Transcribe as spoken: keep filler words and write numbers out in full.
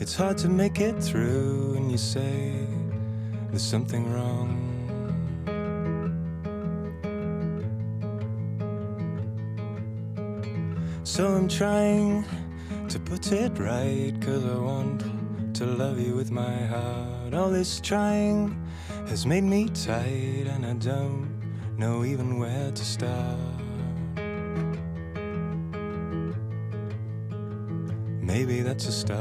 It's hard to make it through, and you say there's something wrong. So I'm trying to put it right, 'cause I want to love you with my heart. All this trying has made me tight, and I don't know even where to start. Maybe that's a start.